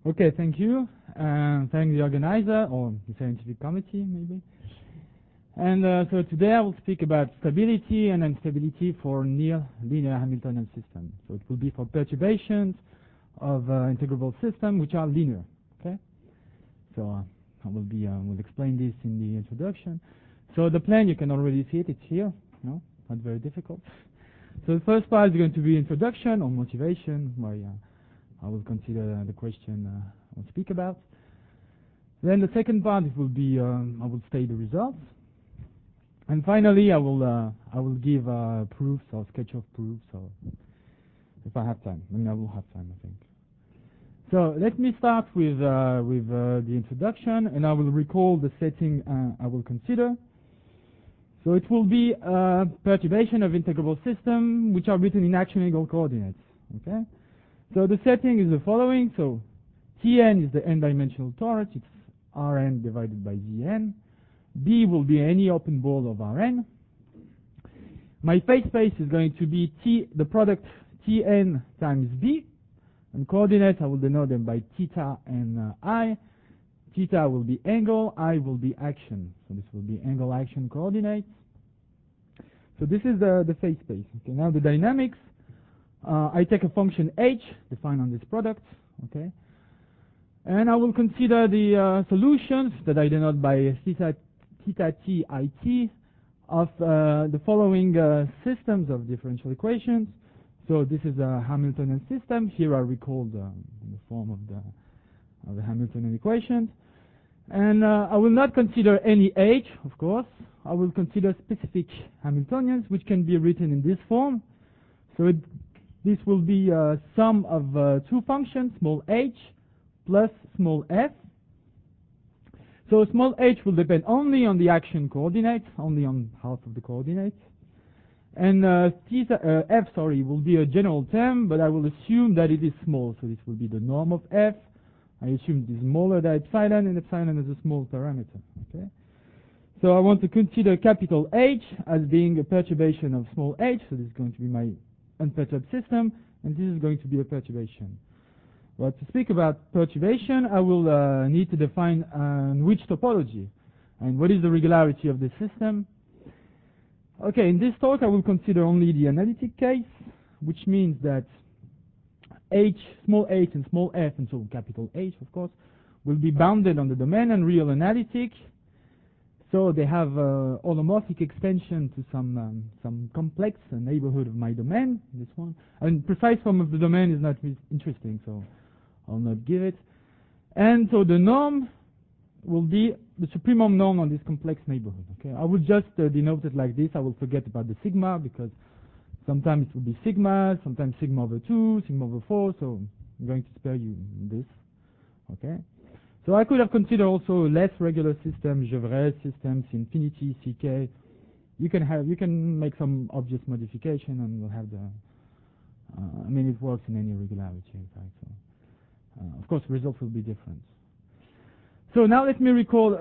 Okay, thank you. Thank the organizer, or the scientific committee, maybe. And so today I will speak about stability and instability for near linear Hamiltonian systems. So it will be for perturbations of integrable systems which are linear. Okay. So I will explain this in the introduction. So the plan, you can already see it. It's here. No, not very difficult. So the first part is going to be introduction or motivation, where I will consider the question I will speak about. Then the second part, it will be I will state the results. And finally, I will give proofs or sketch of proofs, or if I have time. I mean, I will have time, I think. So let me start with the introduction, and I will recall the setting I will consider. So it will be a perturbation of integrable system which are written in action angle coordinates. Okay. So the setting is the following. So Tn is the n-dimensional torus. It's Rn divided by Zn. B will be any open ball of Rn. My phase space is going to be the product Tn times B. And coordinates, I will denote them by theta and I. Theta will be angle, I will be action. So this will be angle action coordinates. So this is the phase space. Okay, now the dynamics. I take a function h defined on this product. Okay, and I will consider the solutions that I denote by theta t I t of the following systems of differential equations. So this is a Hamiltonian system. Here I recall the form of the Hamiltonian equations. And I will not consider any h, of course. I will consider specific Hamiltonians, which can be written in this form. So this will be a sum of two functions, small h plus small f. So small h will depend only on the action coordinates, only on half of the coordinates. And f, will be a general term, but I will assume that it is small. So this will be the norm of f. I assume it is smaller than epsilon, and epsilon is a small parameter. Okay. So I want to consider capital H as being a perturbation of small h. So this is going to be my unperturbed system, and this is going to be a perturbation. But to speak about perturbation, I will need to define which topology and what is the regularity of the system. Okay, in this talk I will consider only the analytic case, which means that h, small h and small f, and so capital H, of course, will be bounded on the domain and real analytic. So they have holomorphic extension to some complex neighborhood of my domain, this one. And precise form of the domain is not interesting, so I'll not give it. And so the norm will be the supremum norm on this complex neighborhood. Okay, I will just denote it like this. I will forget about the sigma, because sometimes it will be sigma, sometimes sigma over 2, sigma over 4. So I'm going to spare you this. Okay. So I could have considered also less regular systems, Gevrey systems, infinity, CK. You can make some obvious modification, and you'll have the. I mean, it works in any regularity, in fact. So, of course, results will be different. So now let me recall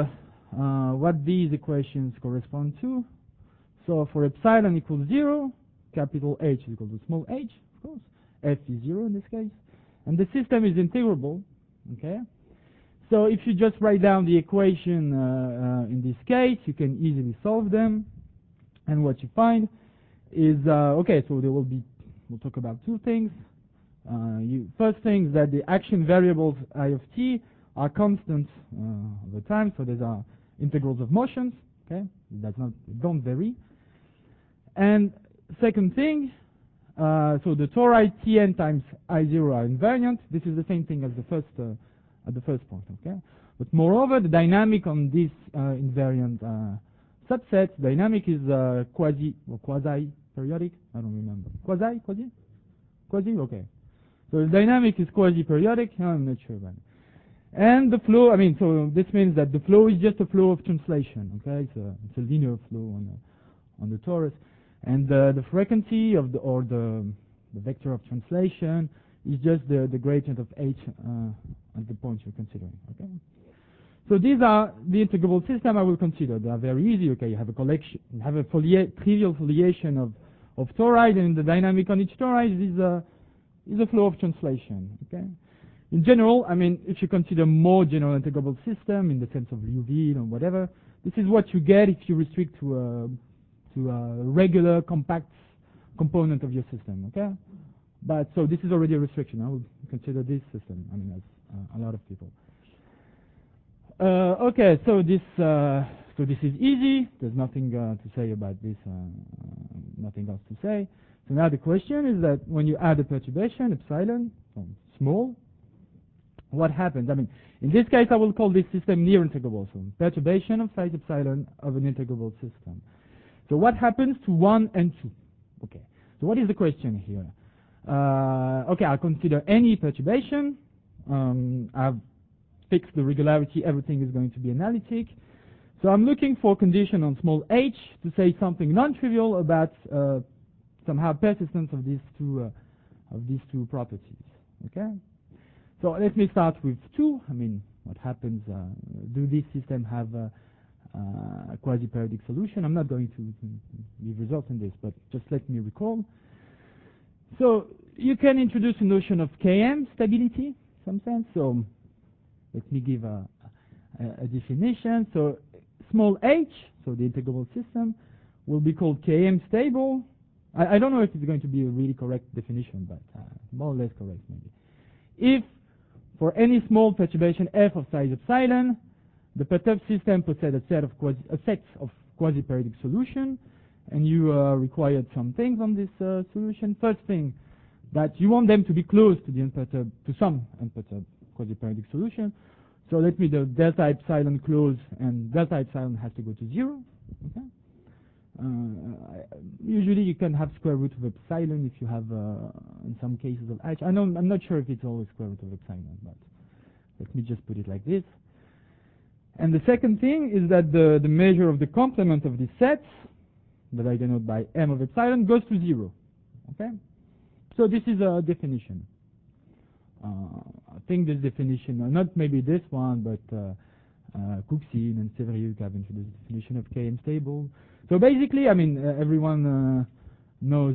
what these equations correspond to. So for epsilon equals 0, capital H is equal to small h, of course. F is 0 in this case. And the system is integrable. Okay. So if you just write down the equation in this case, you can easily solve them. And what you find is, okay, so there will be, we'll talk about two things. First thing is that the action variables I of t are constant over time, so these are integrals of motions. Okay, don't vary. And second thing, so the tori Tn times I0 are invariant. This is the same thing as the first point. Okay, but moreover, the dynamic on this invariant subset, dynamic is quasi periodic. I don't remember. Quasi. Okay. So the dynamic is quasi periodic. I'm not sure about it. And the flow, so this means that the flow is just a flow of translation, okay? It's a linear flow on the torus. And the frequency of the vector of translation is just the gradient of h at the point you're considering, okay? So these are the integrable system I will consider. They are very easy, okay? You have a collection, you have a trivial foliation of tori, and the dynamic on each tori is a flow of translation, okay? in general, I mean, if you consider more general integrable system in the sense of UV or whatever, this is what you get if you restrict to a regular compact component of your system, okay? But so this is already a restriction. I would consider this system, I mean, as a lot of people. Okay, so this is easy. There's nothing to say about this, nothing else to say. So now the question is that when you add a perturbation, epsilon, small, what happens? I mean, in this case, I will call this system near integrable. So perturbation of size epsilon of an integrable system. So what happens to 1 and 2? Okay, so what is the question here? Okay, I'll consider any perturbation. I've fixed the regularity, everything is going to be analytic. So I'm looking for a condition on small h to say something non-trivial about somehow persistence of these two properties. Okay. So let me start with 2. I mean, what happens? Do this system have a quasi-periodic solution? I'm not going to give results in this, but just let me recall. So you can introduce a notion of Km stability, in some sense. So let me give a definition. So small h, so the integrable system, will be called Km stable. I don't know if it's going to be a really correct definition, but more or less correct maybe. If for any small perturbation f of size epsilon, the perturbed system possesses a set of quasi-periodic solution, and you required some things on this solution. First thing, that you want them to be close to the unperturbed, to some unperturbed quasi-periodic solution. So let me do delta epsilon close, and delta epsilon has to go to 0. Okay. Usually you can have square root of epsilon if you have, in some cases of h. I'm not sure if it's always square root of epsilon, but let me just put it like this. And the second thing is that the measure of the complement of these sets, that I denote by m of epsilon, goes to 0. Okay. So this is a definition. I think this definition, not maybe this one, but Kuxin and Severiuk have introduced the definition of Km stable. So basically, I mean, everyone knows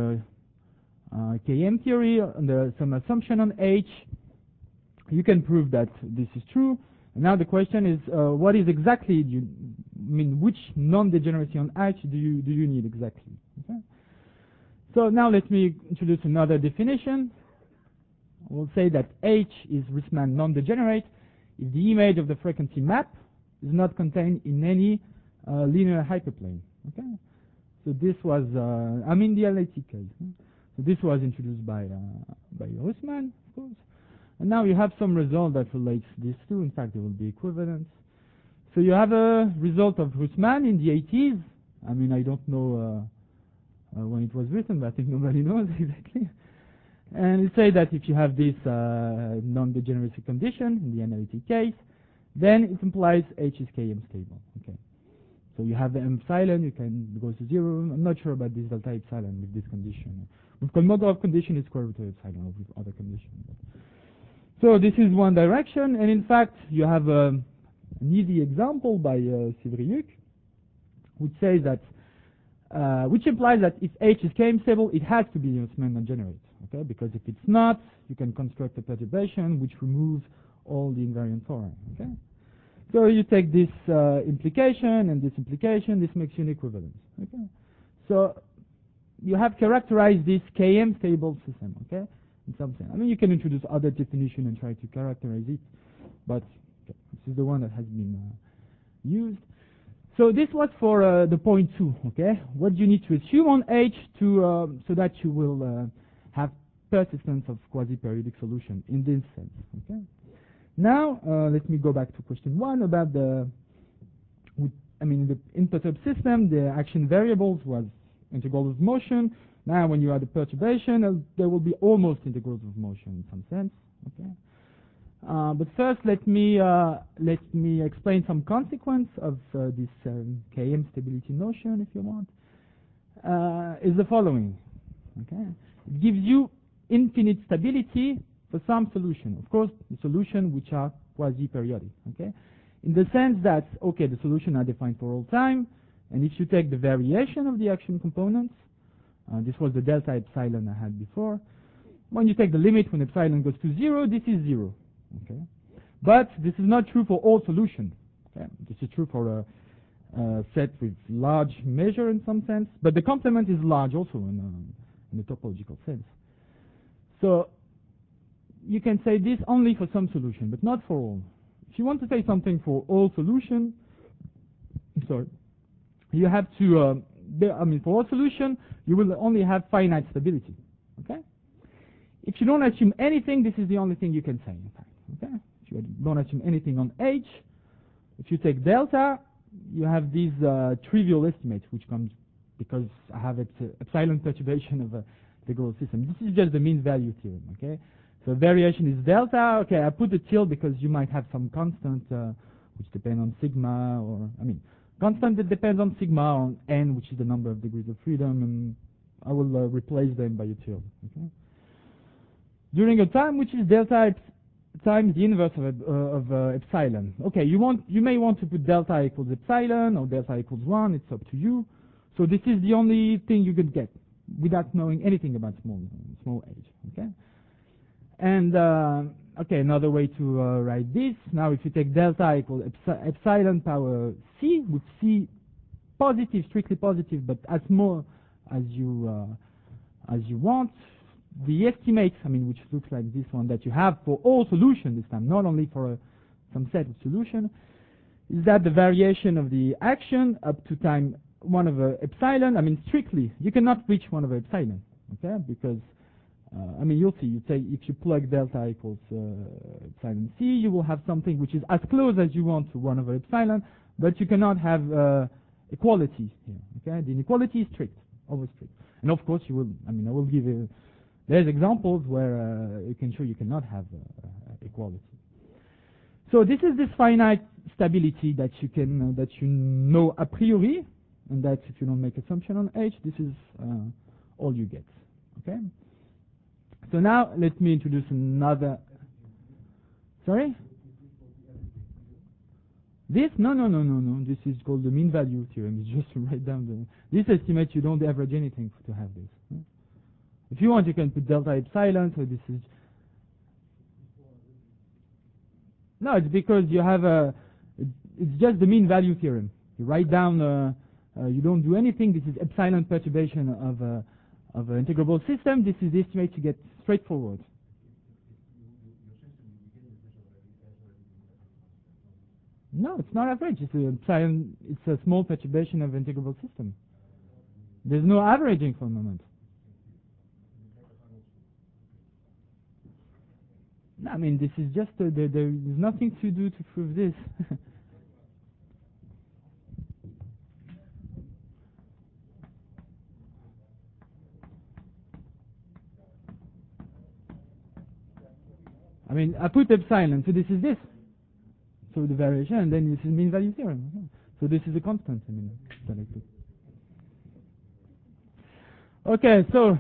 Km theory under some assumption on H. You can prove that this is true. And now the question is, what is exactly? Which non-degeneracy on H do you need exactly? Okay. So now let me introduce another definition. We'll say that H is Riemann non-degenerate if the image of the frequency map is not contained in any linear hyperplane. Okay, so this was I'm in the analytic case. So this was introduced by Riemann, of course, and now you have some result that relates these two. In fact, they will be equivalent. So you have a result of Riemann in the 80s. I mean, I don't know when it was written, but I think nobody knows exactly. And it says that if you have this non-degeneracy condition in the analytic case, then it implies H is Km stable. Okay. So you have the epsilon, you can go to 0. I'm not sure about this delta epsilon with this condition. With Kolmogorov condition, it's square root of epsilon, or with other conditions. So this is one direction, and in fact, you have an easy example by Severiuk, which says that, which implies that if H is Km stable, it has to be Riemann non-degenerate. Okay, because if it's not, you can construct a perturbation which removes all the invariant foreign. Okay, so you take this implication and this implication, this makes you an equivalence. Okay, so you have characterized this Km stable system. Okay, in some sense. I mean, you can introduce other definition and try to characterize it, but okay, this is the one that has been used. So this was for the point 2. Okay, what do you need to assume on H to so that you will have persistence of quasi-periodic solution in this sense. Okay. Now let me go back to question 1 about the imperturbed system. The action variables was integrals of motion. Now when you add a perturbation, there will be almost integrals of motion in some sense. Okay. But first, let me explain some consequence of this Km stability notion, if you want. Is the following. Okay. It gives you infinite stability for some solution. Of course, the solution which are quasi-periodic. Okay, in the sense that the solution are defined for all time, and if you take the variation of the action components, this was the delta epsilon I had before. when you take the limit when epsilon goes to 0, this is 0. Okay? But this is not true for all solutions. Okay? This is true for a set with large measure in some sense, but the complement is large also in the topological sense. So you can say this only for some solution, but not for all. If you want to say something for all solution, you have to, for all solution, you will only have finite stability. Okay? If you don't assume anything, this is the only thing you can say, in fact. Okay? If you don't assume anything on H, if you take delta, you have these trivial estimates, which comes because I have epsilon perturbation of a integral system. This is just the mean value theorem. Okay? So variation is delta. Okay, I put a tilde because you might have some constant which depend on sigma, or constant that depends on sigma on n, which is the number of degrees of freedom, and I will replace them by a tilde. Okay? During a time which is delta times the inverse of epsilon. Okay, you may want to put delta equals epsilon or delta equals 1. It's up to you. So this is the only thing you could get without knowing anything about small h. Okay. And okay, another way to write this. Now, if you take delta equals epsilon power c, with c positive, strictly positive, but as small as you want, the estimates, which looks like this one that you have for all solutions this time, not only for some set of solution, is that the variation of the action up to time 1 over epsilon. Strictly, you cannot reach 1 over epsilon, okay? Because you'll see. If you plug delta equals epsilon c, you will have something which is as close as you want to 1 over epsilon, but you cannot have equality here. Okay, the inequality is strict, always strict. And of course, you will. I will give you. There's examples where you can show you cannot have equality. So this is this finite stability that you can that you know a priori, and that if you don't make assumption on H, this is all you get. Okay. So now let me introduce another. Sorry. This? No. This is called the mean value theorem. It's just to write down this estimate. You don't average anything to have this. If you want, you can put delta epsilon. So this is. No, it's because you have it's just the mean value theorem. You write down. You don't do anything. This is epsilon perturbation of an integrable system. This is the estimate you get straightforward. No, it's not average. It's a small perturbation of integrable system. There's no averaging for the moment. No, this is just there is nothing to do to prove this. I put epsilon, so this is this. So the variation, and then this is mean value theorem. So this is a constant. Okay, so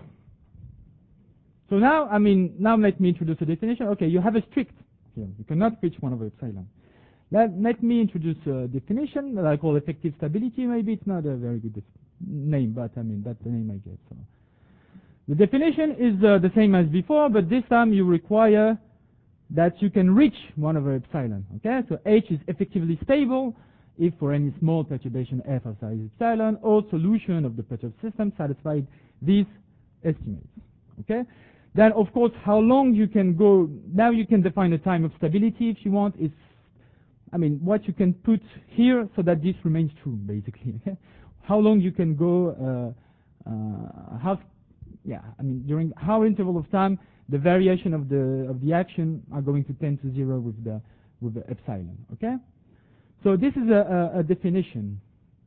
now, now let me introduce a definition. Okay, you have a strict here. You cannot reach 1 over epsilon. Let me introduce a definition that I call effective stability. Maybe it's not a very good name, but that's the name I get. So the definition is the same as before, but this time you require that you can reach 1 over epsilon. Okay, so H is effectively stable if for any small perturbation f of size epsilon, all solution of the perturbed system satisfied these estimates. Okay, then of course how long you can go. Now you can define a time of stability if you want. It's what you can put here so that this remains true basically. Okay, how long you can go. During how interval of time the variation of the action are going to tend to 0 with the epsilon. Okay, so this is a definition.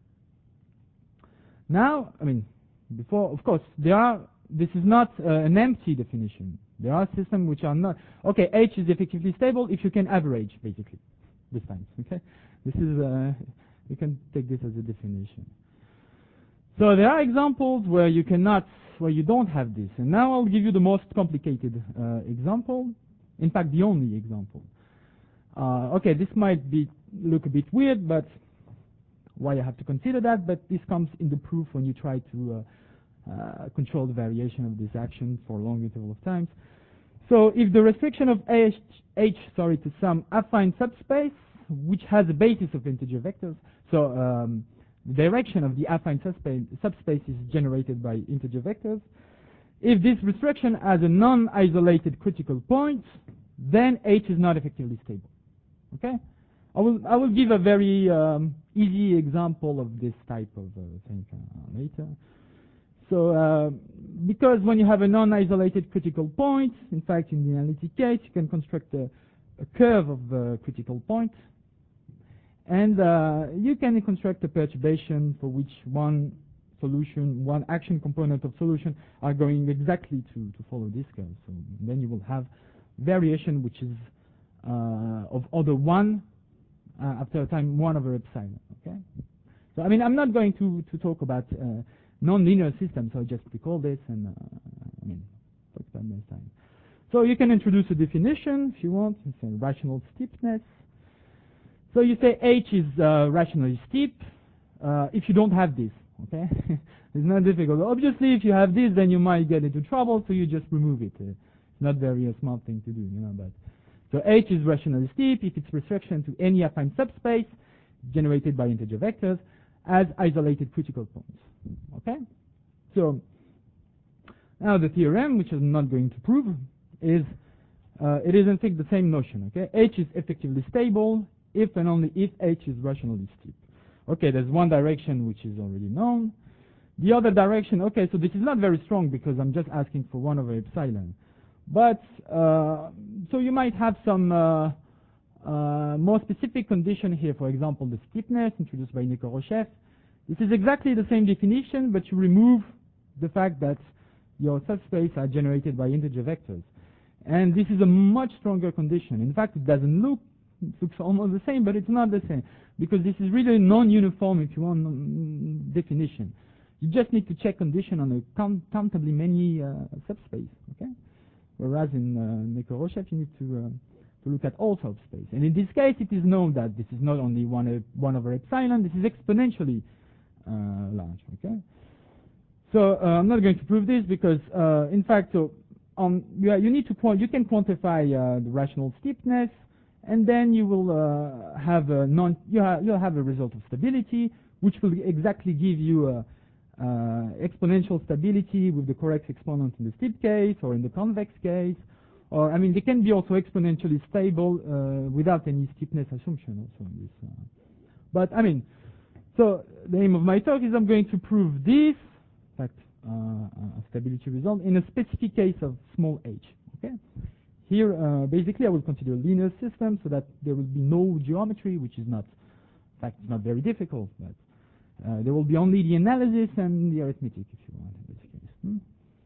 Now, before, of course, this is not an empty definition. There are systems which are not. Okay, H is effectively stable if you can average, basically, this time. Okay, this is you can take this as a definition. So there are examples where you cannot, where you don't have this. And now I'll give you the most complicated example. In fact, the only example. Okay, this might look a bit weird, but why I have to consider that? But this comes in the proof when you try to controlled variation of this action for a long interval of times. So if the restriction of H to some affine subspace, which has a basis of integer vectors, so the direction of the affine subspace is generated by integer vectors. If this restriction has a non-isolated critical point, then H is not effectively stable. Okay? I will give a very easy example of this type of thing later. So because when you have a non-isolated critical point, in fact, in the analytic case, you can construct a curve of the critical point, and you can construct a perturbation for which one solution, one action component of solution are going exactly to follow this curve. So then you will have variation which is of order 1 after a time 1 over epsilon. Okay. So I mean, I'm not going to talk about non-linear systems. So I just recall this and I mean, talk about next time. So you can introduce a definition if you want. It's a rational steepness. So you say H is rationally steep if you don't have this. Okay, it's not difficult. Obviously, if you have this, then you might get into trouble. So you just remove it. It's not very smart thing to do, you know. But so H is rationally steep if its restriction to any affine subspace generated by integer vectors as isolated critical points. Okay, so now the theorem, which I'm not going to prove, is it is in fact the same notion. Okay, H is effectively stable if and only if H is rationally steep. Okay, there's one direction which is already known. The other direction, okay, so this is not very strong because I'm just asking for 1 over epsilon. But, so you might have some more specific condition here, for example, the steepness introduced by Nekoroshev. This is exactly the same definition, but you remove the fact that your subspace are generated by integer vectors. And this is a much stronger condition. In fact, it doesn't look, it looks almost the same, but it's not the same, because this is really non-uniform, if you want, definition. You just need to check condition on a countably many subspace, okay? Whereas in Nekoroshev, you need to look at all subspace. And in this case, it is known that this is not only 1 over epsilon, this is exponentially large, okay? So I'm not going to prove this because, in fact, so you need to you can quantify the rational steepness, and then you will have a you'll have a result of stability, which will exactly give you exponential stability with the correct exponent in the steep case or in the convex case, or I mean they can be also exponentially stable without any steepness assumption also in this. But I mean, so the aim of my talk is I'm going to prove this, in fact, a stability result in a specific case of small h. Okay. Here, basically, I will consider a linear system so that there will be no geometry, which is not, in fact, it's not very difficult, but there will be only the analysis and the arithmetic, if you want, in this case.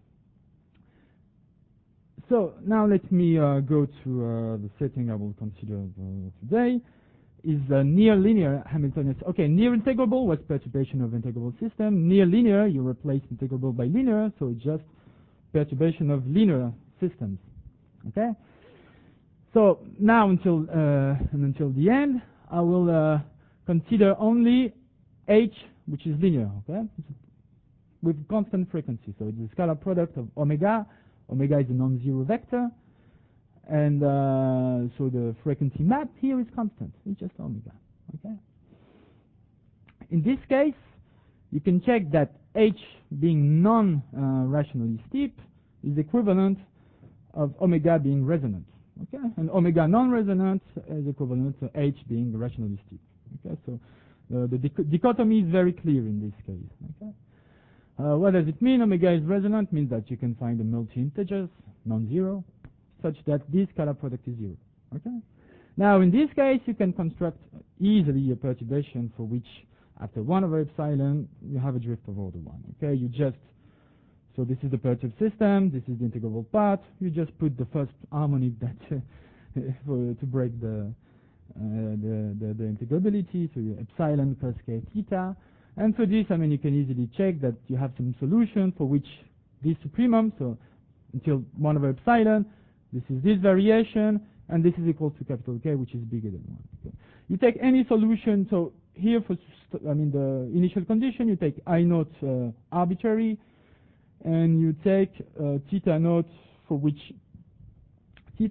So now let me go to the setting I will consider today. Is near linear Hamiltonian. Okay, near integrable was perturbation of integrable system. Near linear, you replace integrable by linear, so it's just perturbation of linear systems. Okay, so now until the end, I will consider only H, which is linear. Okay, with constant frequency. So it's a scalar product of omega. Omega is a non-zero vector, and so the frequency map here is constant. It's just omega. Okay. In this case, you can check that H being non-rationally steep is equivalent of omega being resonant, okay? And omega non-resonant is equivalent to H being rationally steep, okay? So the dichotomy is very clear in this case, okay? What does it mean? Omega is resonant means that you can find the multi-integers, non-zero, such that this scalar product is 0, okay? Now, in this case, you can construct easily a perturbation for which, after 1 over epsilon, you have a drift of order 1, okay? You just So this is the perturbed system, this is the integrable part. You just put the first harmonic that to break the integrability, so epsilon cos k theta. And for this, I mean, you can easily check that you have some solution for which this supremum, so until 1 over epsilon, this is this variation, and this is equal to capital K, which is bigger than 1. Okay. You take any solution, so here for, the initial condition, you take I naught arbitrary. and you take theta naught for which k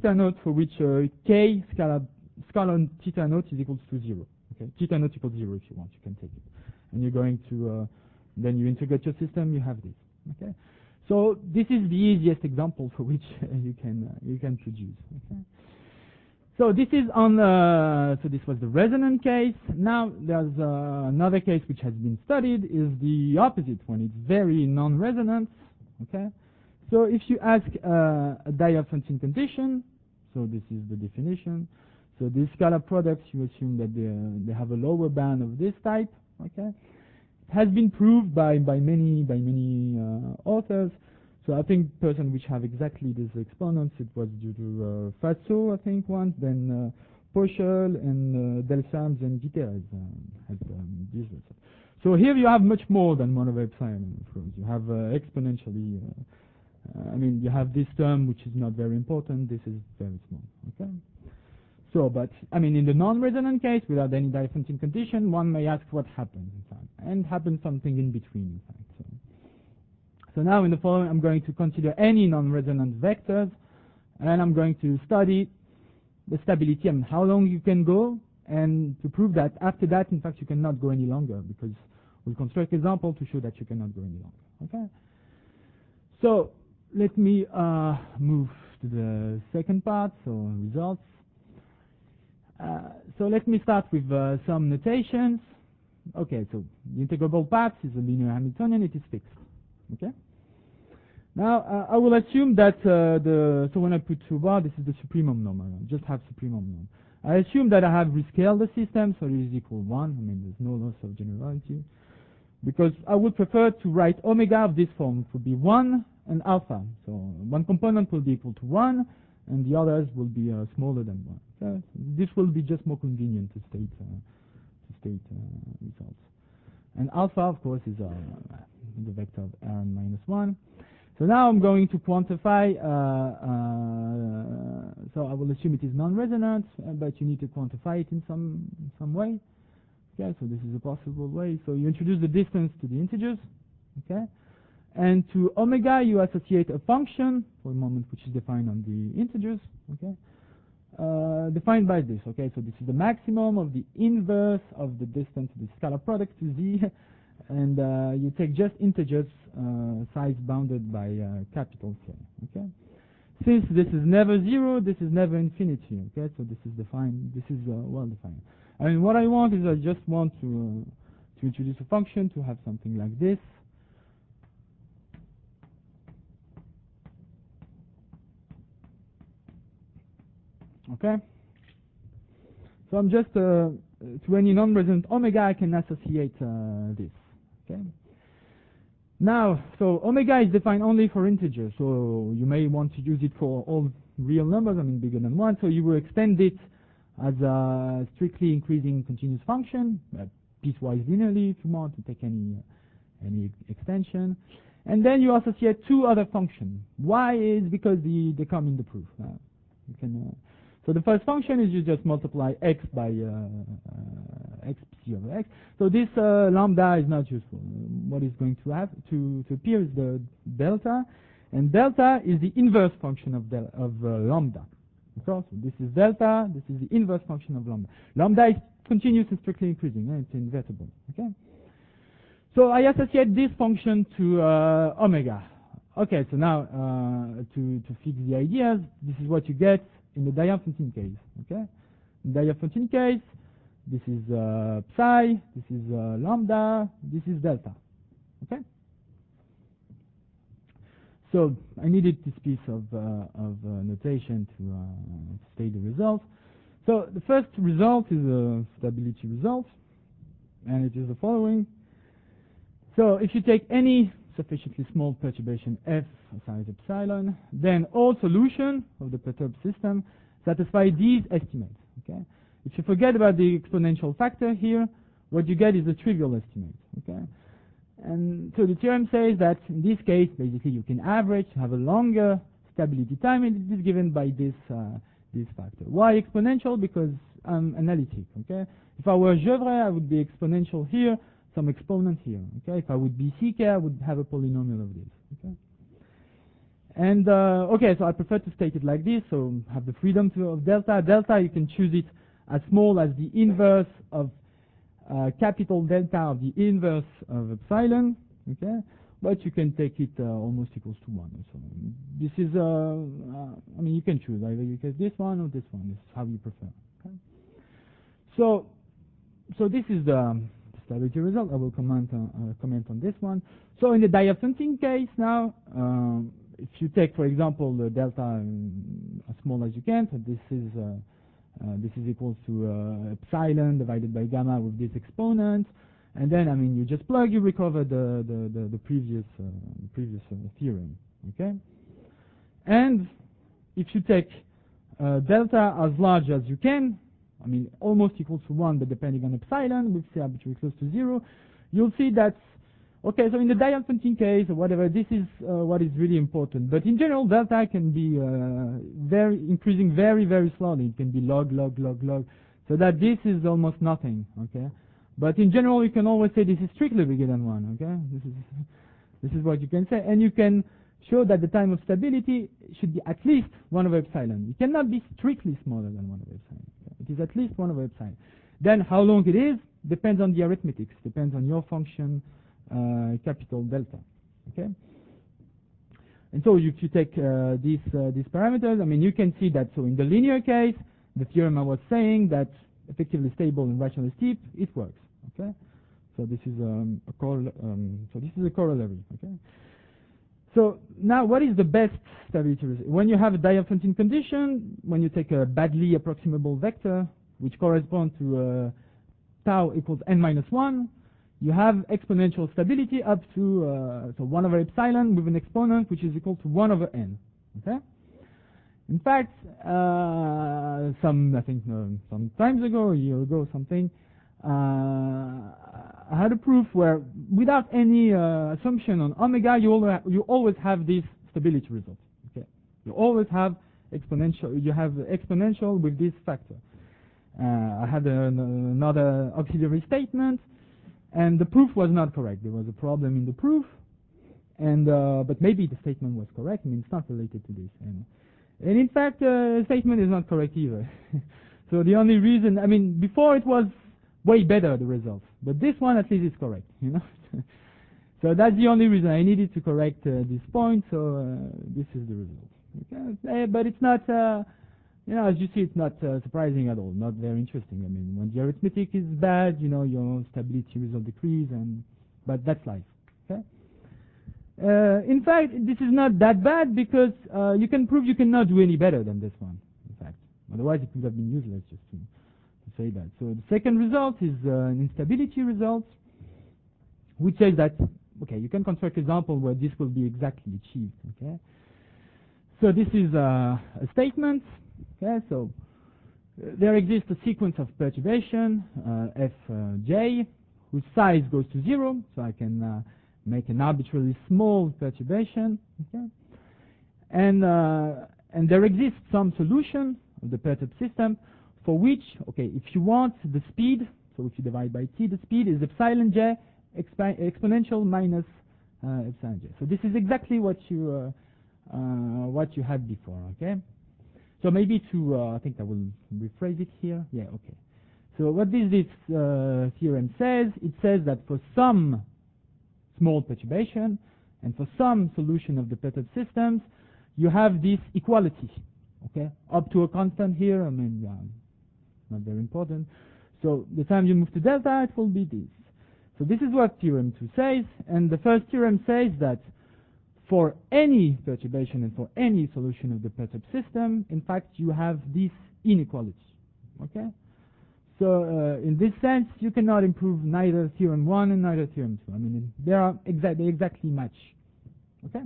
scalar theta naught is equals to 0. Okay, theta naught equals 0 if you want, you can take it, and you're going to then you integrate your system, you have this. Okay, so this is the easiest example for which you can produce. Okay. So this is on. So this was the resonant case. Now there's another case which has been studied. Is the opposite one. It's very non-resonant. Okay. So if you ask a Diophantine condition, so this is the definition. So these scalar products, you assume that they have a lower bound of this type. Okay. It has been proved by many authors. So I think person which have exactly these exponents, it was due to Fatso, I think, once, then Poschel and Delsams and Guterres had these results. So here you have much more than 1 over epsilon. You have exponentially, I mean, you have this term which is not very important. This is very small. Okay. So, but I mean, in the non-resonant case, without any Diophantine condition, one may ask what happens, in fact, and happens something in between, in fact. So now in the following, I'm going to consider any non-resonant vectors, and I'm going to study the stability and how long you can go, and to prove that after that, in fact, you cannot go any longer, because we'll construct example to show that you cannot go any longer. Okay. So let me move to the second part, so results. So let me start with some notations. Okay, so the integrable path is a linear Hamiltonian, it is fixed. Okay. Now I will assume that so when I put 2 bar, this is the supremum norm. I just have supremum norm. I assume that I have rescaled the system, so it is equal 1. I mean, there's no loss of generality, because I would prefer to write omega of this form. It would be 1 and alpha. So one component will be equal to 1, and the others will be smaller than 1. Okay? So this will be just more convenient to state results. And alpha, of course, is the vector of Rn minus 1. So now I'm going to quantify, so I will assume it is non-resonant, but you need to quantify it in some way. Okay, so this is a possible way. So you introduce the distance to the integers, okay? And to omega, you associate a function for a moment which is defined on the integers, okay? Defined by this, okay? So this is the maximum of the inverse of the distance of the scalar product to z, and you take just integers, size bounded by capital K, okay? Since this is never 0, this is never infinity, okay? So this is defined, this is well defined. I mean, what I want is I just want to introduce a function to have something like this. Okay? So I'm just, to any non-resonant omega, I can associate this, okay? Now, so omega is defined only for integers, so you may want to use it for all real numbers, I mean bigger than 1, so you will extend it as a strictly increasing continuous function, piecewise linearly if you want to take any extension. And then you associate 2 other functions. Why is because they come in the proof. You can, so the first function is you just multiply x by x psi over x. So this lambda is not useful. What is going to have to appear is the delta, and delta is the inverse function of lambda. So this is delta, this is the inverse function of lambda. Lambda is continuous and strictly increasing, it's invertible. Okay. So I associate this function to omega. Okay, so now to fix the ideas, this is what you get in the Diophantine case. Okay, in the Diophantine case, this is psi, this is lambda, this is delta. Okay. So I needed this piece of notation to state the results. So the first result is a stability result, and it is the following. So if you take any sufficiently small perturbation f size epsilon, then all solution of the perturbed system satisfy these estimates. Okay. If you forget about the exponential factor here, what you get is a trivial estimate. Okay. And so the theorem says that in this case, basically you can average, have a longer stability time, and it is given by this this factor. Why exponential? Because I'm analytic. Okay. If I were Gevrey, I would be exponential here, some exponent here. Okay. If I would be CK, I would have a polynomial of this. Okay. And okay, so I prefer to state it like this, so have the freedom of delta. Delta, you can choose it as small as the inverse of capital delta of the inverse of epsilon, okay? But you can take it almost equals to 1. So this is, I mean, you can choose either you get this one or this one. This is how you prefer. Okay? So this is the stability result. I will comment on this one. So in the Diophantine case now, if you take, for example, the delta as small as you can, so this is equal to epsilon divided by gamma with this exponent, and then I mean you just plug, you recover the previous theorem, okay? And if you take delta as large as you can, I mean almost equal to 1, but depending on epsilon, we'll say arbitrarily close to 0, you'll see that, okay, so in the Diophantine case or whatever, this is what is really important. But in general, delta can be increasing very, very slowly. It can be log, log, log, log, so that this is almost nothing, okay? But in general, you can always say this is strictly bigger than 1, okay? This is what you can say. And you can show that the time of stability should be at least 1 over epsilon. It cannot be strictly smaller than 1 over epsilon. Okay? It is at least 1 over epsilon. Then how long it is depends on the arithmetics, depends on your function, capital delta, okay? And so if you take these parameters, I mean, you can see that, so in the linear case, the theorem I was saying that effectively stable and rationally steep, it works, okay? So this is a corollary, okay? So now, what is the best stability result? When you have a Diophantine condition, when you take a badly approximable vector, which corresponds to tau equals n minus 1, you have exponential stability up to so 1 over epsilon with an exponent which is equal to 1 over n. Okay. In fact, I think some times ago, a year ago, something, I had a proof where, without any assumption on omega, you always have this stability result. Okay. You always have exponential. You have exponential with this factor. I had another auxiliary statement, and the proof was not correct. There was a problem in the proof, and but maybe the statement was correct. I mean, it's not related to this, and in fact, the statement is not correct either. So the only reason, I mean, before it was way better, the results, but this one at least is correct, you know. So that's the only reason I needed to correct this point. So this is the result. Okay, but it's not. You know, as you see, it's not surprising at all, not very interesting. I mean, when the arithmetic is bad, you know, your stability result decrease, but that's life, okay? In fact, this is not that bad because you can prove you cannot do any better than this one, in fact. Otherwise, it would have been useless just to say that. So the second result is an instability result, which says that, okay, you can construct an example where this will be exactly achieved, okay? So this is a statement. Okay, so there exists a sequence of perturbation, Fj, whose size goes to 0, so I can make an arbitrarily small perturbation. Okay, and there exists some solution of the perturbed system for which, okay, if you want the speed, so if you divide by t, the speed is epsilon j exponential minus epsilon j. So this is exactly what you had before. Okay. So maybe to, I think I will rephrase it here. Yeah, okay. So what this theorem says, it says that for some small perturbation and for some solution of the perturbed systems, you have this equality, okay, up to a constant here. I mean, yeah, not very important. So the time you move to delta, it will be this. So this is what theorem 2 says, and the first theorem says that for any perturbation and for any solution of the perturbed system, in fact, you have this inequality. Okay? So in this sense, you cannot improve neither theorem 1 and neither theorem 2. I mean, they exactly match. Okay?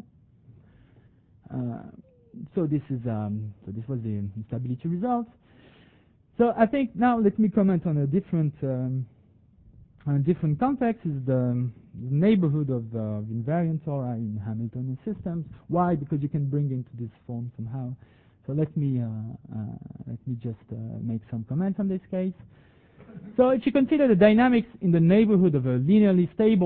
So this was the instability result. So I think now let me comment on a different context, is the neighborhood of invariant tori in Hamiltonian systems. Why? Because you can bring into this form somehow. So let me just make some comments on this case. So if you consider the dynamics in the neighborhood of a linearly stable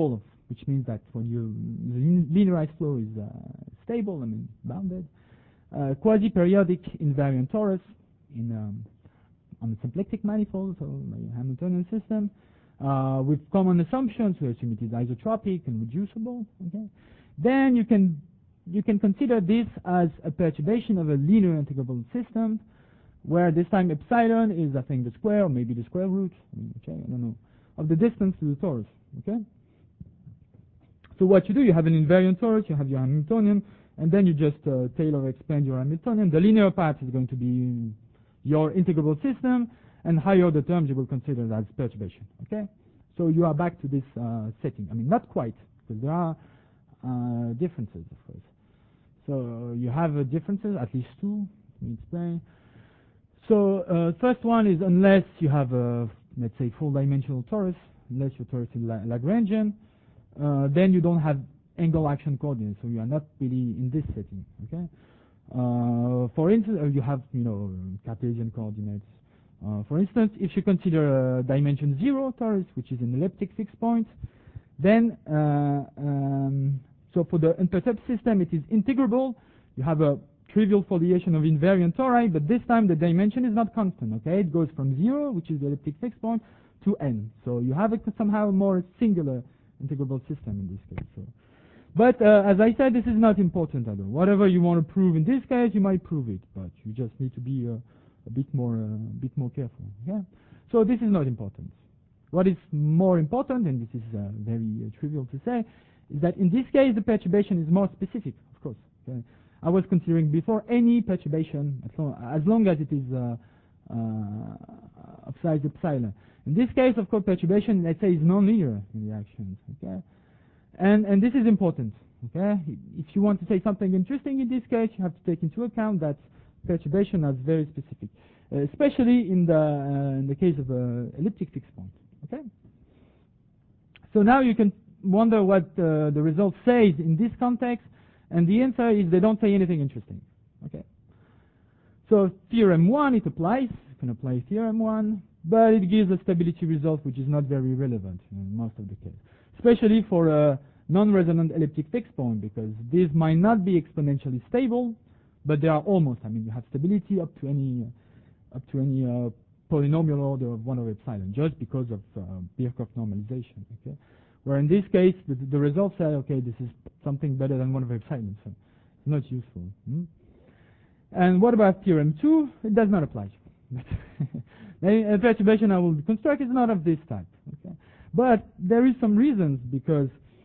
which means that when the linearized flow is stable, I mean bounded. Quasi-periodic invariant torus on the symplectic manifold, so my Hamiltonian system, with common assumptions. We assume it is isotropic and reducible. Okay, then you can consider this as a perturbation of a linear integrable system, where this time epsilon is, I think, the square, or maybe the square root, okay, I don't know, of the distance to the torus. Okay. So what you do, you have an invariant torus, you have your Hamiltonian, and then you just Taylor expand your Hamiltonian. The linear part is going to be your integrable system, and higher order terms you will consider as perturbation. Okay, so you are back to this setting. I mean, not quite, because there are differences, of course. So you have differences, at least two. Let me explain. So first one is unless you have a, let's say, full-dimensional torus, unless your torus is Lagrangian, then you don't have angle action coordinates, so you are not really in this setting. Okay. For instance, you have Cartesian coordinates. For instance, if you consider a dimension 0 torus, which is an elliptic fixed point, then so for the unperturbed system, it is integrable. You have a trivial foliation of invariant tori, but this time the dimension is not constant. Okay, it goes from 0, which is the elliptic fixed point, to n. So you have a somehow more singular integrable system in this case. So. But as I said, this is not important at all. Whatever you want to prove in this case, you might prove it, but you just need to be a bit more careful. Yeah. So this is not important. What is more important, and this is very trivial to say, is that in this case the perturbation is more specific. Of course, okay? I was considering before any perturbation as long as it is of size epsilon. In this case, of course, perturbation, let's say, is nonlinear in reactions. Okay. And this is important. Okay, if you want to say something interesting in this case, you have to take into account that perturbation is very specific, especially in the case of elliptic fixed point. Okay. So now you can wonder what the result says in this context, and the answer is they don't say anything interesting. Okay. So theorem 1, it applies. You can apply theorem 1, but it gives a stability result which is not very relevant in most of the case, especially for a non-resonant elliptic fixed point, because these might not be exponentially stable, but they are almost. I mean, you have stability up to any polynomial order of 1 over epsilon, just because of Birkhoff normalization. Okay, where in this case the results say, okay, this is something better than 1 over epsilon, so it's not useful. And what about theorem 2? It does not apply. A perturbation I will construct is not of this type. Okay, but there is some reasons, because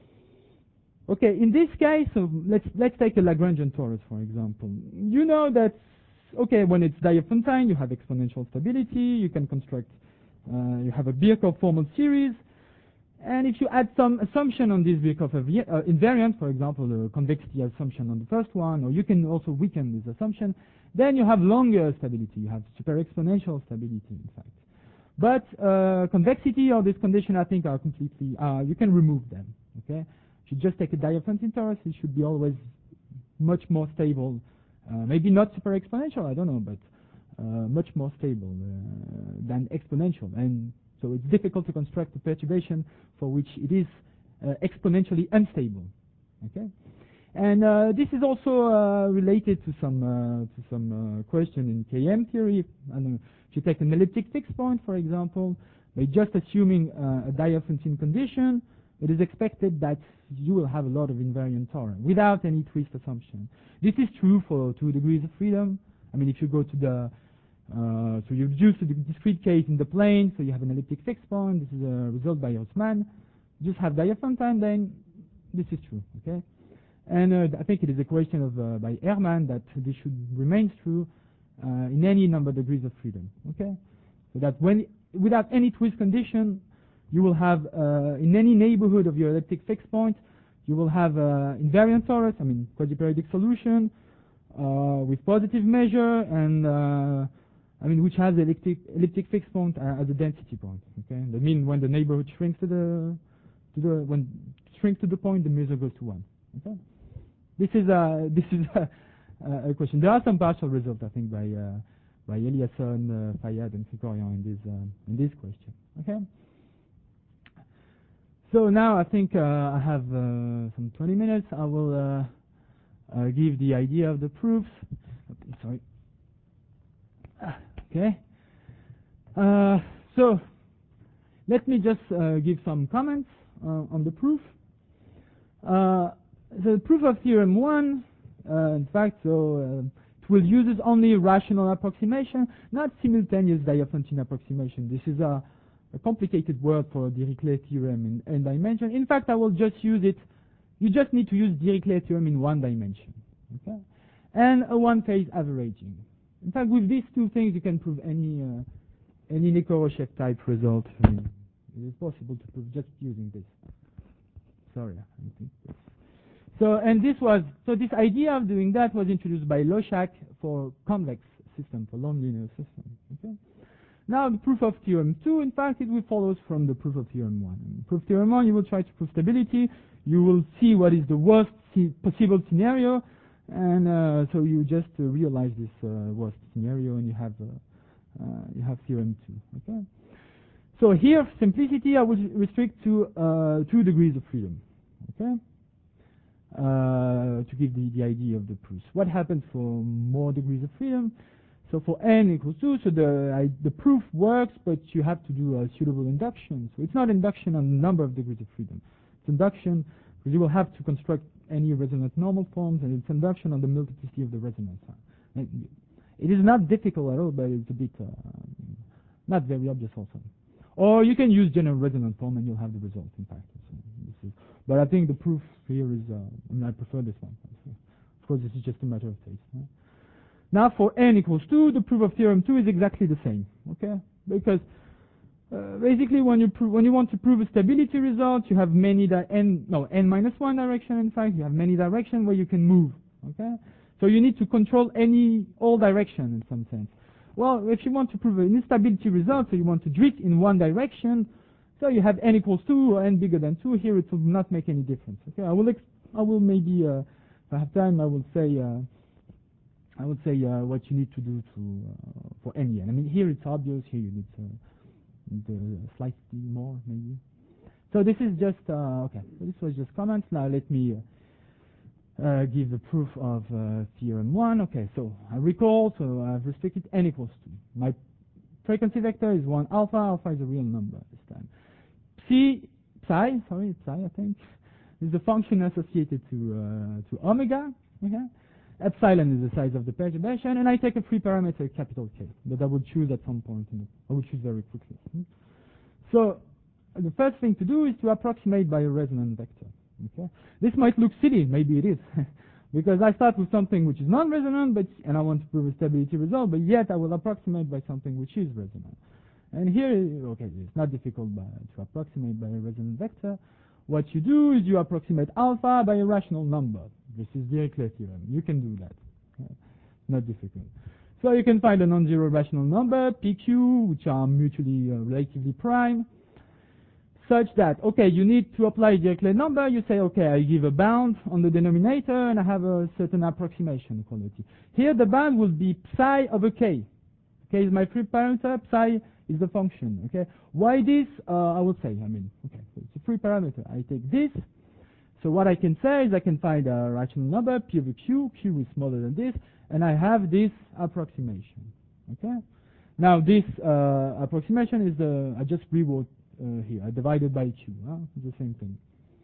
okay, in this case, so let's take a Lagrangian torus, for example. You know that, okay, when it's Diophantine, you have exponential stability. You can construct, you have a Birkhoff formal series, and if you add some assumption on this Birkhoff invariant, for example, the convexity assumption on the first one, or you can also weaken this assumption, then you have longer stability. You have super exponential stability, in fact. But convexity or this condition, I think, are completely, you can remove them. Okay. If you just take a Diophantine torus, it should be always much more stable. Maybe not super exponential, I don't know, but much more stable than exponential. And so it's difficult to construct a perturbation for which it is exponentially unstable. Okay, and this is also related to some question in KM theory. I don't know, if you take an elliptic fixed point, for example, by just assuming a Diophantine condition, it is expected that you will have a lot of invariant tori without any twist assumption. This is true for 2 degrees of freedom. I mean, if you go to the so you reduce to the discrete case in the plane, so you have an elliptic fixed point. This is a result by Haussmann. You just have Diophantine, then this is true. Okay, and I think it is a question of by Hermann that this should remain true in any number of degrees of freedom. Okay, so that when without any twist condition, you will have in any neighborhood of your elliptic fixed point, you will have invariant torus, I mean quasi-periodic solution with positive measure, and I mean which has elliptic fixed point as a density point. Okay, that means when the neighborhood shrinks to the point, the measure goes to 1. Okay, this is a question. There are some partial results, I think, by Eliasson, Fayad, and Krikorian in this question. Okay. So now I think I have some 20 minutes. I will give the idea of the proofs. Sorry. Okay. So let me just give some comments on the proof. The proof of theorem 1, in fact, it will use only rational approximation, not simultaneous Diophantine approximation. This is a complicated word for Dirichlet theorem in n dimension. In fact, I will just use it. You just need to use Dirichlet theorem in one dimension, okay? And a one-phase averaging. In fact, with these two things, you can prove any Nekoroshev type result. I mean, it is possible to prove just using this. Sorry, I think this. So this idea of doing that was introduced by Loschak for convex system, for non-linear system. Okay. Now the proof of theorem 2, in fact, it will follow from the proof of theorem 1. In proof of theorem 1, you will try to prove stability. You will see what is the worst possible scenario, and so you just realize this worst scenario, and you have theorem 2. Okay. So here, simplicity, I will restrict to 2 degrees of freedom. Okay. To give the idea of the proofs. What happens for more degrees of freedom? So for n equals 2, so the proof works, but you have to do a suitable induction. So it's not induction on the number of degrees of freedom. It's induction because you will have to construct any resonant normal forms, and it's induction on the multiplicity of the resonance. It is not difficult at all, but it's a bit not very obvious also. Or you can use general resonant form, and you'll have the result, in fact. So but I think the proof here is, I prefer this one. Of course, this is just a matter of taste. Huh? Now, for n equals 2, the proof of theorem 2 is exactly the same. Okay, because basically, when you want to prove a stability result, you have many n minus 1 direction. In fact, you have many directions where you can move. Okay, so you need to control all direction in some sense. Well, if you want to prove an instability result, so you want to drift in one direction. So you have n equals 2 or n bigger than 2. Here it will not make any difference. Okay, I will maybe, if I have time, I will say what you need to do for any n. I mean, here it's obvious. Here you need slightly more, maybe. So this is just okay. So this was just comments. Now let me give the proof of theorem 1. Okay, so I recall. So I've restricted n equals 2. My frequency vector is 1 alpha. Alpha is a real number this time. Psi, I think, is the function associated to omega. Okay? Epsilon is the size of the perturbation, and I take a free parameter, capital K, that I will choose at some point. I will choose very quickly. So the first thing to do is to approximate by a resonant vector. Okay? This might look silly, maybe it is, because I start with something which is non-resonant, and I want to prove a stability result, but yet I will approximate by something which is resonant. And here, okay, it's not difficult to approximate by a resonant vector. What you do is you approximate alpha by a rational number. This is Dirichlet theorem. You can do that. Okay. Not difficult. So you can find a non-zero rational number, PQ, which are mutually relatively prime, such that, okay, you need to apply a Dirichlet number. You say, okay, I give a bound on the denominator, and I have a certain approximation quality. Here, the bound will be psi over k. K is my free parameter, psi is the function. Okay, why this? I will say, okay, so it's a free parameter. I take this. So what I can say is I can find a rational number, p over q. Q is smaller than this, and I have this approximation. Okay. Now this approximation is I just rewrote here. I divided by q. It's the same thing.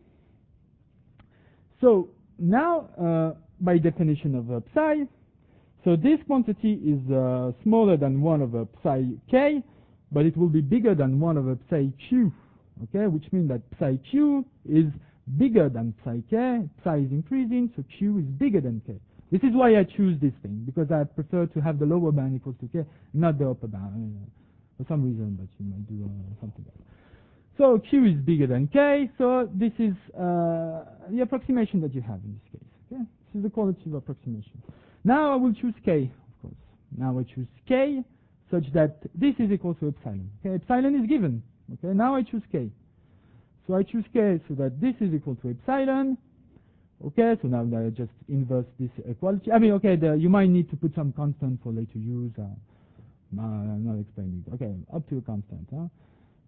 So now, by definition of psi, so this quantity is smaller than 1 over psi k, but it will be bigger than 1 over psi q, okay, which means that psi q is bigger than psi k, psi is increasing, so q is bigger than k. This is why I choose this thing, because I prefer to have the lower bound equals to k, not the upper bound, for some reason, but you might do something else. So q is bigger than k, so this is the approximation that you have in this case. Okay? This is the qualitative approximation. Now I will choose k, of course. Now I choose k such that this is equal to epsilon. Okay, epsilon is given. Okay, now I choose k. So I choose k so that this is equal to epsilon. Okay, so now I just inverse this equality. Okay, you might need to put some constant for later use. I'm not explaining it. Okay, up to a constant.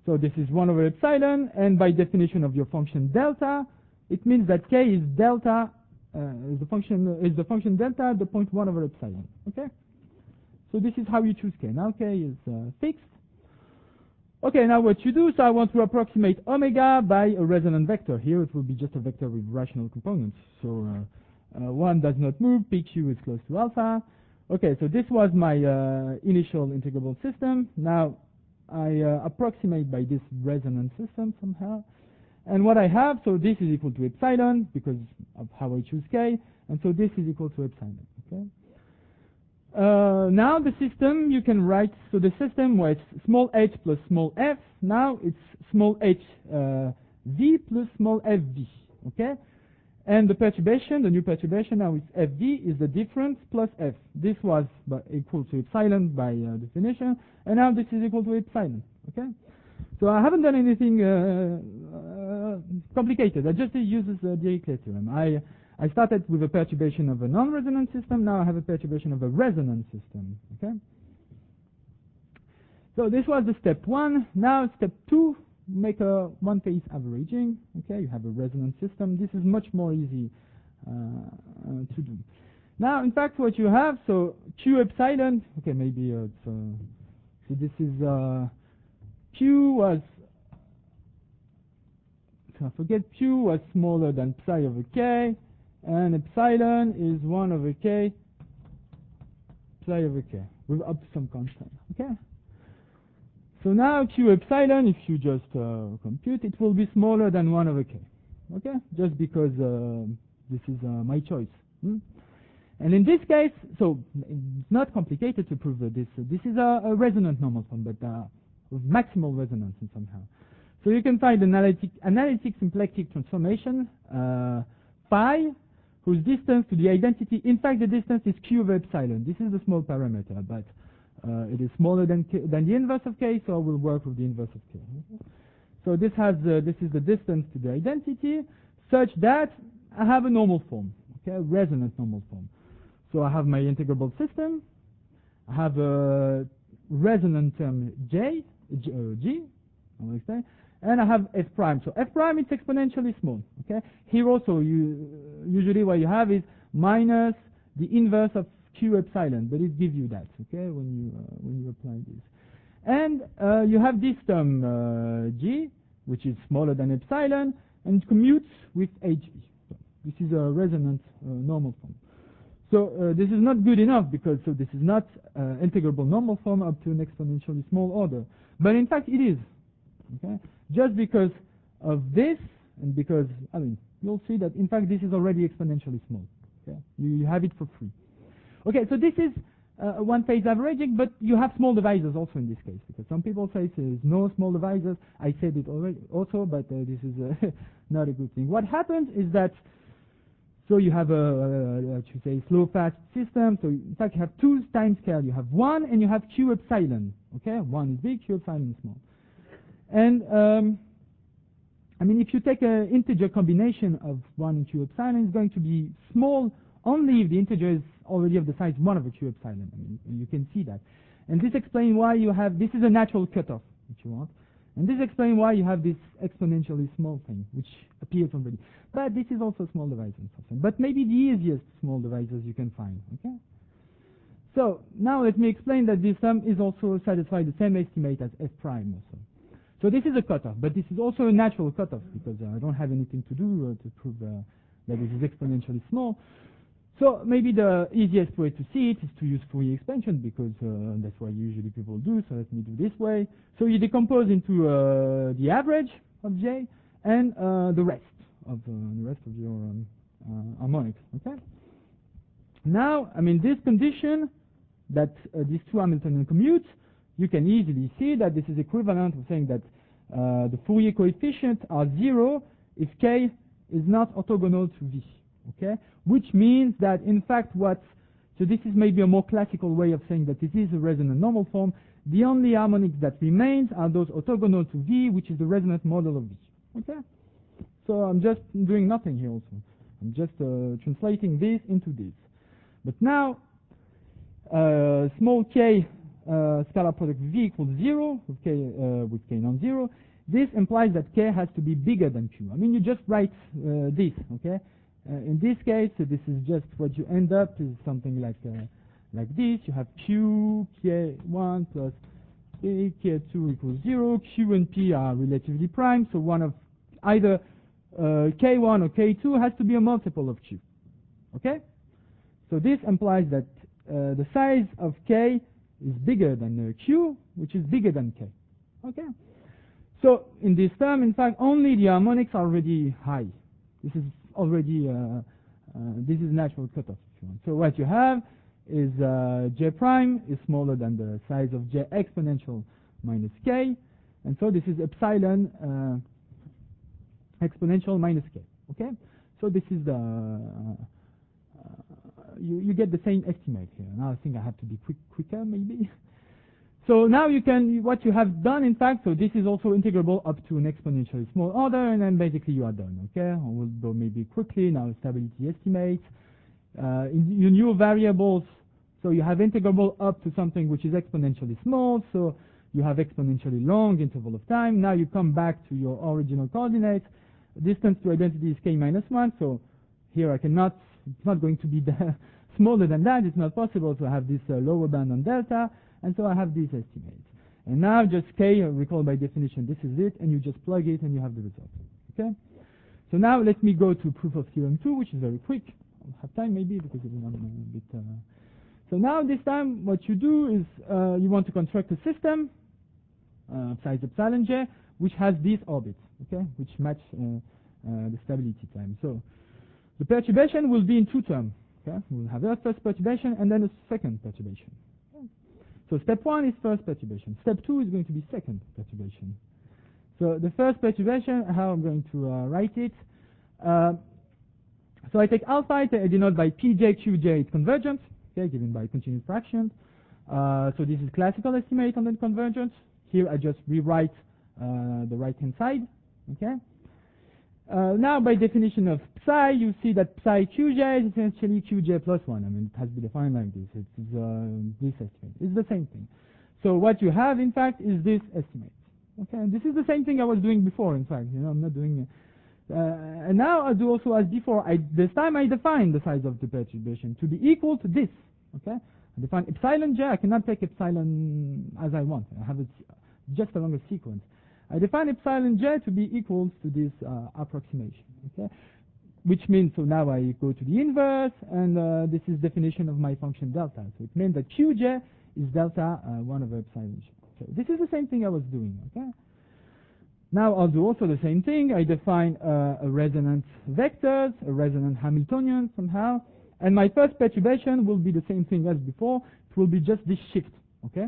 So this is 1 over epsilon, and by definition of your function delta, it means that k is delta, is the function delta at the point 1 over epsilon. Okay? So this is how you choose k. Now k is fixed. Okay, now what you do, so I want to approximate omega by a resonant vector. Here it will be just a vector with rational components. So 1 does not move, PQ is close to alpha. Okay, so this was my initial integrable system. Now I approximate by this resonant system somehow. And what I have, so this is equal to epsilon because of how I choose k, and so this is equal to epsilon. Okay. Now the system you can write, so the system was small h plus small f, now it's small h v plus small f v, okay? And the perturbation, the new perturbation now is fv is the difference plus f. This was equal to epsilon by definition, and now this is equal to epsilon, okay? So I haven't done anything complicated, I just uses the Dirichlet theorem. I started with a perturbation of a non-resonant system, now I have a perturbation of a resonant system, okay? So this was the step 1. Now step 2, make a one-phase averaging, okay? You have a resonant system. This is much more easy to do. Now, in fact, what you have, so Q epsilon, okay, maybe it's, so this is, Q was, so I forget, Q was smaller than psi over k, and epsilon is 1 over k, psi over k, with up to some constant, okay? So now Q epsilon, if you just compute, it will be smaller than 1 over k, okay? Just because this is my choice. And in this case, so it's not complicated to prove that this is a resonant normal form, but with maximal resonance in somehow. So you can find analytic symplectic transformation phi, whose distance to the identity, in fact the distance is q over epsilon. This is a small parameter, but it is smaller than the inverse of k, so I will work with the inverse of k. So this has this is the distance to the identity, such that I have a normal form, okay, a resonant normal form. So I have my integrable system, I have a resonant term G, I will say, and I have f prime. So f prime is exponentially small. Okay. Here also, usually what you have is minus the inverse of q epsilon, but it gives you that. Okay, when you apply this, and you have this term g, which is smaller than epsilon, and commutes with hv. So this is a resonant normal form. So this is not good enough because this is not integrable normal form up to an exponentially small order, but in fact it is. Okay, just because of this, and because I mean you'll see that in fact this is already exponentially small. Okay, you have it for free. Okay, so this is one-phase averaging, but you have small divisors also in this case, because some people say there is no small divisors. I said it already also, but this is not a good thing. What happens is that so you have a slow-fast system. So in fact you have two time scale. You have 1 and you have q epsilon. Okay, 1 is big, q epsilon is small. And I mean, if you take an integer combination of 1 and q epsilon, it's going to be small only if the integer is already of the size 1 over q epsilon. I mean, you can see that. And this explains why you have, this is a natural cutoff, if you want. And this explains why you have this exponentially small thing, which appears already. But this is also small divisor. But maybe the easiest small divisors you can find, okay? So now let me explain that this sum is also satisfied the same estimate as f prime also. So this is a cutoff, but this is also a natural cutoff because I don't have anything to do to prove that this is exponentially small. So maybe the easiest way to see it is to use Fourier expansion because that's what usually people do. So let me do this way. So you decompose into the average of J and the rest of your harmonics. Okay. Now, I mean, this condition that these two Hamiltonian commutes, you can easily see that this is equivalent of saying that the Fourier coefficients are 0 if k is not orthogonal to V. Okay, which means that in fact so this is maybe a more classical way of saying that this is a resonant normal form. The only harmonics that remains are those orthogonal to V, which is the resonant model of V. Okay, so I'm just doing nothing here also. I'm just translating this into this. But now, small k scalar product V equals 0 with K non-zero, this implies that K has to be bigger than Q. I mean, you just write this, okay? In this case, this is just what you end up is something like this. You have Q, K1 plus K2 equals 0. Q and P are relatively prime, so one of either K1 or K2 has to be a multiple of Q. Okay? So this implies that the size of K is bigger than Q, which is bigger than K. Okay? So in this term, in fact, only the harmonics are already high. This is already, this is natural cutoff, if you want. So what you have is J prime is smaller than the size of J exponential minus K, and so this is epsilon exponential minus K. Okay? So this is the, you get the same estimate here. Now I think I have to be quicker, maybe. So now you can, what you have done, in fact, so this is also integrable up to an exponentially small order, and then basically you are done, okay? I will go maybe quickly, now stability estimates. You new variables, so you have integrable up to something which is exponentially small, so you have exponentially long interval of time. Now you come back to your original coordinates. Distance to identity is K minus 1, so here I cannot, it's not going to be smaller than that, it's not possible to have this lower bound on delta. And so I have these estimates. And now just K, recall by definition, this is it, and you just plug it and you have the result. Okay? So now let me go to proof of theorem 2, which is very quick. I'll have time maybe because it's a bit... So now this time what you do is you want to construct a system, size epsilon j, which has these orbits, okay, which match the stability time. So the perturbation will be in two terms. Okay? We'll have a first perturbation and then a second perturbation. So step 1 is first perturbation. Step 2 is going to be second perturbation. So the first perturbation, how I'm going to write it. So I take alpha, I denote by Pj, Qj, it's convergence, okay, given by continuous fractions. So this is classical estimate on the convergence. Here I just rewrite the right-hand side, okay. Now by definition of psi, you see that psi Qj is essentially Qj plus 1. I mean, it has been defined like this. It's this estimate. It's the same thing. So what you have, in fact, is this estimate. Okay, and this is the same thing I was doing before, in fact. You know, I'm not doing... and now I do also as before. This time I define the size of the perturbation to be equal to this. Okay, I define epsilon j. I cannot take epsilon as I want. I have it just along a sequence. I define epsilon j to be equal to this approximation, okay? Which means, so now I go to the inverse, and this is definition of my function delta. So it means that Qj is delta 1 over epsilon j. So this is the same thing I was doing, okay? Now I'll do also the same thing. I define a resonant vectors, a resonant Hamiltonian somehow, and my first perturbation will be the same thing as before. It will be just this shift, okay?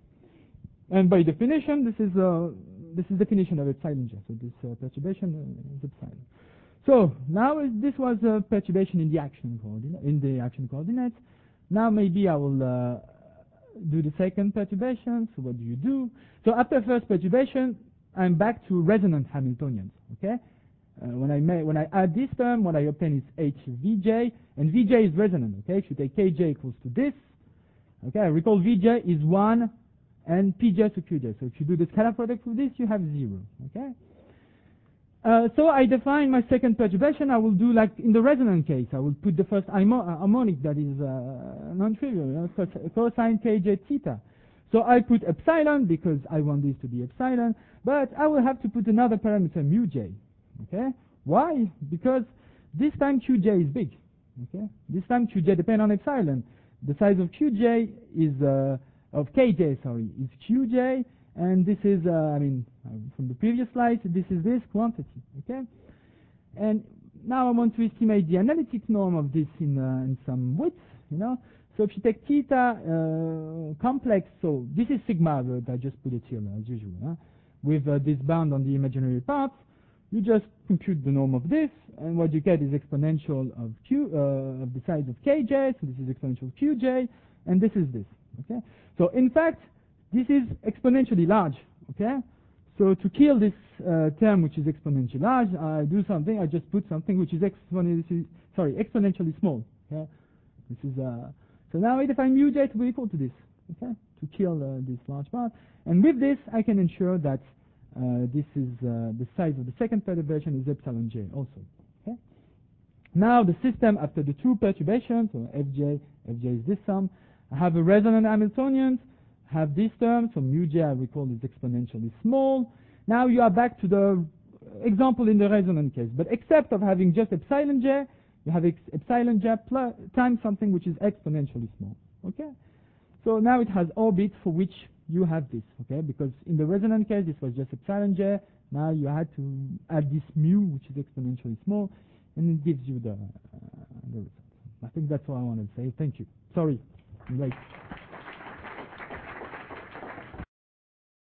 And by definition, this is definition of epsilon j. So this perturbation is epsilon. So now this was a perturbation in the action coordinates. Now maybe I will do the second perturbation. So what do? So after first perturbation, I'm back to resonant Hamiltonians. Okay. When I add this term, what I obtain is HVJ, and VJ is resonant. Okay. If you take KJ equals to this, okay. I recall VJ is 1. And Pj to Qj. So if you do the scalar product with this, you have 0. Okay. So I define my second perturbation. I will do like in the resonant case. I will put the first harmonic that is non-trivial, cosine Kj theta. So I put epsilon because I want this to be epsilon, but I will have to put another parameter mu j. Okay. Why? Because this time Qj is big. Okay. This time Qj depends on epsilon. The size of Qj is of Kj, sorry, is Qj, and this is, I mean, from the previous slide, this is this quantity, okay? And now I want to estimate the analytic norm of this in some width, you know? So if you take theta complex, so this is sigma, but I just put it here as usual, huh? With this bound on the imaginary parts, you just compute the norm of this, and what you get is exponential of of the size of Kj, so this is exponential Qj, and this is this, okay? So in fact, this is exponentially large, okay? So to kill this term which is exponentially large, I do something, I just put something which is exponentially small, okay? This is, so now I define mu j to be equal to this, okay? kill this large part. And with this, I can ensure that this is the size of the second perturbation is epsilon j also. Okay. Now the system after the two perturbations, so fj is this sum. I have a resonant Hamiltonian, have this term, so mu j I recall is exponentially small. Now you are back to the example in the resonant case, but except of having just epsilon j, you have epsilon j plus times something which is exponentially small. Okay. So now it has orbit for which you have this. Okay, because in the resonant case this was just epsilon j. Now you had to add this mu, which is exponentially small, and it gives you the result. I think that's all I wanted to say. Thank you. Sorry, I'm late.